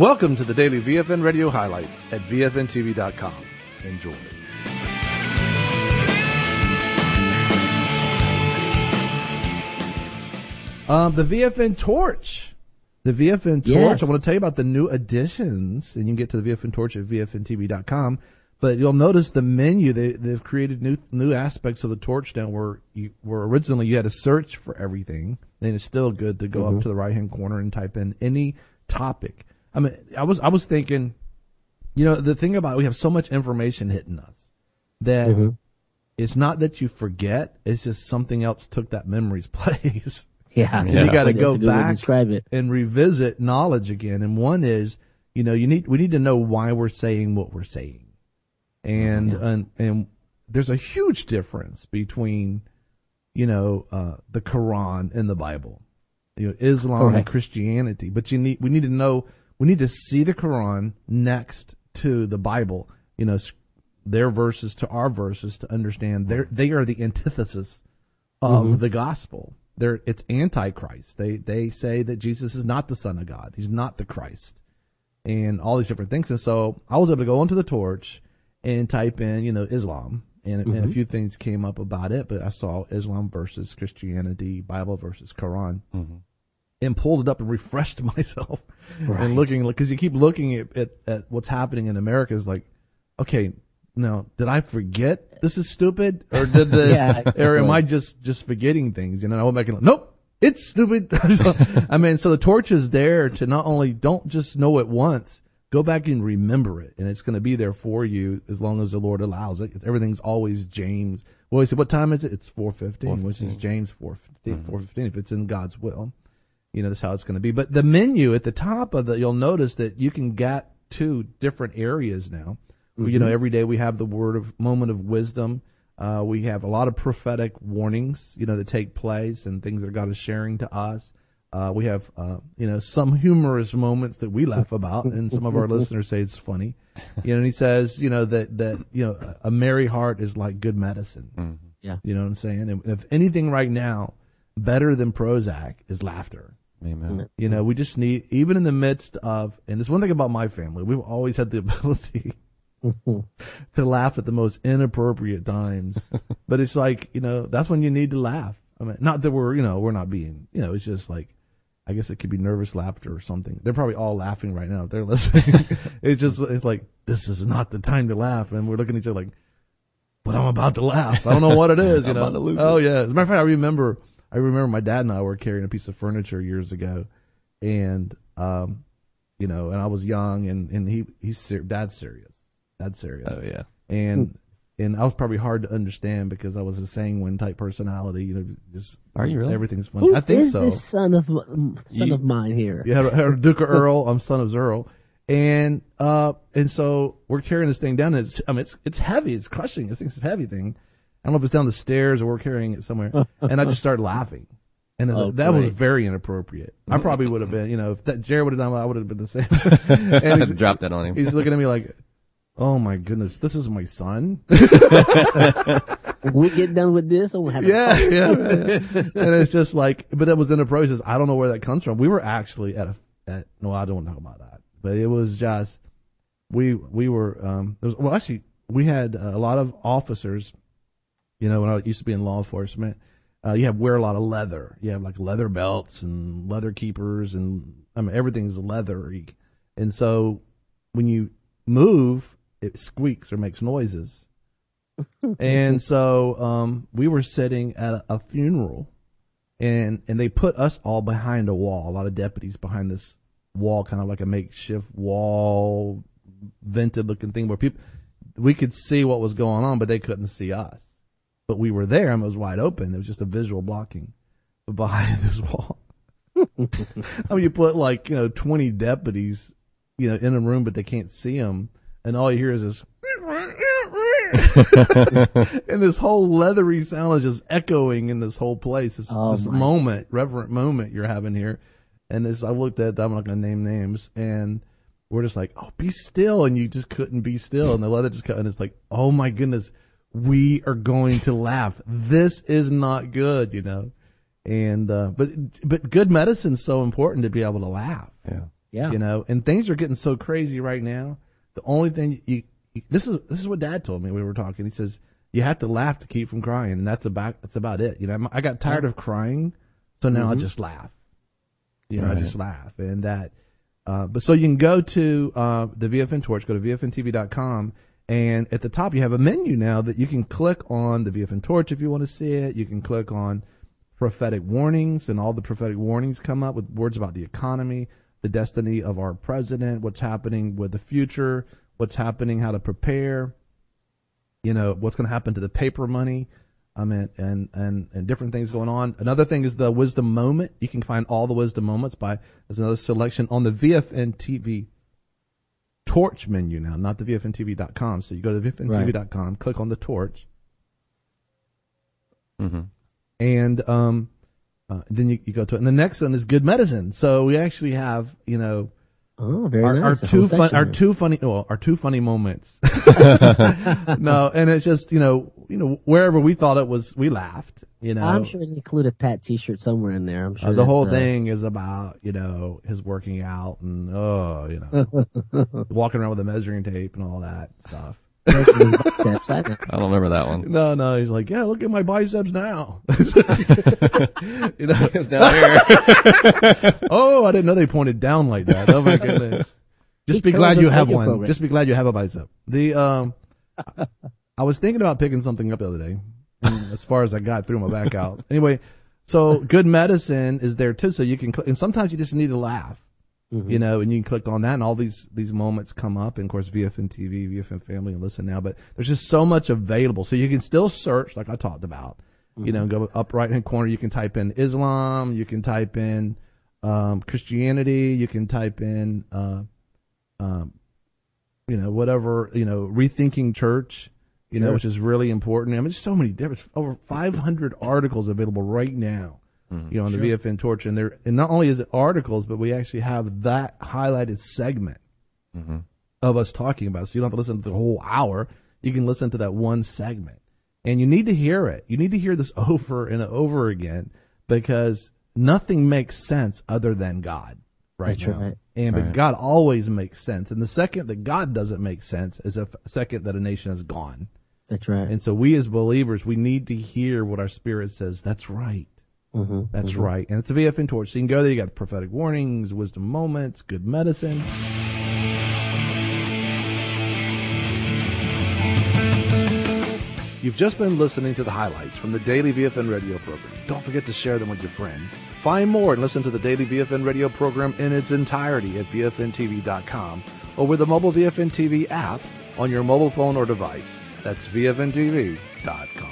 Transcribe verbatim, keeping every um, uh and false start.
Welcome to the daily V F N Radio highlights at V F N T V dot com. Enjoy. Um, the V F N Torch. The V F N Torch. Yes. I want to tell you about the new additions, and you can get to the V F N Torch at V F N T V dot com. But you'll notice the menu, they, they've created new new aspects of the Torch now where, you, where originally you had to search for everything, and it's still good to go mm-hmm. up to the right-hand corner and type in any topic. I mean, I was I was thinking, you know, the thing about it, we have so much information hitting us that mm-hmm. it's not that you forget, it's just something else took that memory's place. Yeah. So yeah. you got to go back to and revisit knowledge again. And one is, you know, you need we need to know why we're saying what we're saying. And, yeah. and, and there's a huge difference between, you know, uh, the Quran and the Bible, you know, Islam Correct. and Christianity. But you need, we need to know, we need to see the Quran next to the Bible, you know, their verses to our verses to understand they they are the antithesis of mm-hmm. the gospel. They're, it's antichrist. They, they say that Jesus is not the Son of God. He's not the Christ and all these different things. And so I was able to go into the Torch and type in, you know, Islam, and, mm-hmm. and a few things came up about it, but I saw Islam versus Christianity, Bible versus Quran, mm-hmm. and pulled it up and refreshed myself right. and looking, because you keep looking at, at, at what's happening in America is like, okay, now, did I forget this is stupid, or did the, yeah, or am I just, just forgetting things? You know, I went back and like, nope, it's stupid. so, I mean, so the Torch is there to not only don't just know it once, go back and remember it, and it's going to be there for you as long as the Lord allows it. Everything's always James. Well, we say, what time is it? It's four fifteen, which is James four fifteen, mm-hmm. four fifteen, if it's in God's will. You know, that's how it's going to be. But the menu at the top of the, you'll notice that you can get to different areas now. Mm-hmm. You know, every day we have the word of moment of wisdom. Uh, we have a lot of prophetic warnings, you know, that take place and things that God is sharing to us. Uh, we have, uh, you know, some humorous moments that we laugh about, and some of our listeners say it's funny. You know, and he says, you know, that, that, you know, a merry heart is like good medicine. Mm-hmm. Yeah. You know what I'm saying? And if anything right now, better than Prozac is laughter. Amen. You know, we just need, even in the midst of, and there's one thing about my family, we've always had the ability to laugh at the most inappropriate times. But it's like, you know, that's when you need to laugh. I mean, not that we're, you know, we're not being, you know, it's just like, I guess it could be nervous laughter or something. They're probably all laughing right now if they're listening. It's just, it's like, this is not the time to laugh. And we're looking at each other like, but I'm about to laugh. I don't know what it is, you know. About to lose oh, it. yeah. As a matter of fact, I remember, I remember my dad and I were carrying a piece of furniture years ago. And, um, you know, and I was young, and, and he, he's, ser- dad's serious. Dad's serious. Oh, yeah. And, And I was probably hard to understand because I was a sanguine type personality. You know, just are you really? Everything's fun. Who I think is so. This son of son you, of mine here. Yeah, Duke of Earl. I'm son of Zerl, and uh, and so we're carrying this thing down. And it's, I mean, it's it's heavy. It's crushing. This thing's a heavy thing. I don't know if it's down the stairs or we're carrying it somewhere. And I just started laughing, and oh, like, that great. was very inappropriate. I probably would have been, you know, if that Jared would have done, I would have been the same. and he's, dropped that on him. He's looking at me like, oh my goodness, this is my son. We get done with this, or we'll have yeah, yeah, yeah, yeah. And it's just like, but it was in the process. I don't know where that comes from. We were actually at a, at no, I don't know about that, but it was just we we were um. There was, well, actually, we had a lot of officers. You know, when I used to be in law enforcement, uh, you have wear a lot of leather. You have like leather belts and leather keepers, and I mean everything's leathery. And so when you move, it squeaks or makes noises. And so um, we were sitting at a, a funeral, and and they put us all behind a wall, a lot of deputies behind this wall, kind of like a makeshift wall, vented looking thing where people, we could see what was going on, but they couldn't see us. But we were there, and it was wide open. It was just a visual blocking behind this wall. I mean, you put like, you know, twenty deputies, you know, in a room, but they can't see them. And all you hear is this, and this whole leathery sound is just echoing in this whole place. This, oh this moment, reverent moment you're having here. And this, I looked at, I'm not going to name names, and we're just like, oh, be still. And you just couldn't be still. And the leather just cut, and it's like, oh my goodness, we are going to laugh. This is not good, you know. And, uh, but, but good medicine's so important to be able to laugh. Yeah. Yeah. You know, and things are getting so crazy right now. The only thing you, you this is this is what Dad told me when we were talking. He says you have to laugh to keep from crying, and that's about that's about it. You know, I got tired of crying, so now mm-hmm. I just laugh. You know, right. I just laugh, and that. Uh, but so you can go to uh, the V F N Torch, go to V F N T V dot com, and at the top you have a menu now that you can click on the V F N Torch if you want to see it. You can click on prophetic warnings, and all the prophetic warnings come up with words about the economy, the destiny of our president, what's happening with the future, what's happening, how to prepare, you know, what's going to happen to the paper money. I mean, and, and, and different things going on. Another thing is the wisdom moment. You can find all the wisdom moments by, there's another selection on the V F N T V Torch menu now, not the V F N T V dot com. So you go to V F N T V dot com, right. click on the Torch. Mm-hmm. And, um, uh, then you, you go to it. And the next one is Good Medicine. So we actually have, you know, Oh, very our, nice. our two fun, our two funny, well, our two funny moments. No, and it's just, you know, you know, wherever we thought it was, we laughed, you know. I'm sure they included Pat T-shirt somewhere in there. I'm sure uh, the whole uh, thing is about, you know, his working out and, oh, you know, walking around with a measuring tape and all that stuff. biceps, I, I don't remember that one. No, no, he's like, yeah, look at my biceps now. You know, it's down here. Oh, I didn't know they pointed down like that. Oh my goodness. Just be glad you have one. Program. Just be glad you have a bicep. The um, I was thinking about picking something up the other day, and as far as I got, threw my back out. Anyway, so Good Medicine is there too, so you can. Cl- and sometimes you just need to laugh. Mm-hmm. You know, and you can click on that, and all these these moments come up. And of course, V F N T V, V F N Family, and Listen Now. But there's just so much available, so you can still search, like I talked about. Mm-hmm. You know, go up right hand corner. You can type in Islam. You can type in um, Christianity. You can type in, uh, um, you know, whatever. You know, Rethinking Church. You sure. know, which is really important. I mean, there's so many different. Over five hundred articles available right now. You know, on the sure. V F N Torch, and there, and not only is it articles, but we actually have that highlighted segment mm-hmm. of us talking about it. So you don't have to listen to the whole hour. You can listen to that one segment, and you need to hear it. You need to hear this over and over again, because nothing makes sense other than God right That's now. Right. And right. but God always makes sense. And the second that God doesn't make sense is a second that a nation is gone. That's right. And so we as believers, we need to hear what our spirit says. That's right. Mm-hmm, That's mm-hmm. right. And it's a V F N Torch. So you can go there. You got prophetic warnings, wisdom moments, Good Medicine. You've just been listening to the highlights from the daily V F N radio program. Don't forget to share them with your friends. Find more and listen to the daily V F N radio program in its entirety at V F N T V dot com or with the mobile V F N T V app on your mobile phone or device. That's V F N T V dot com.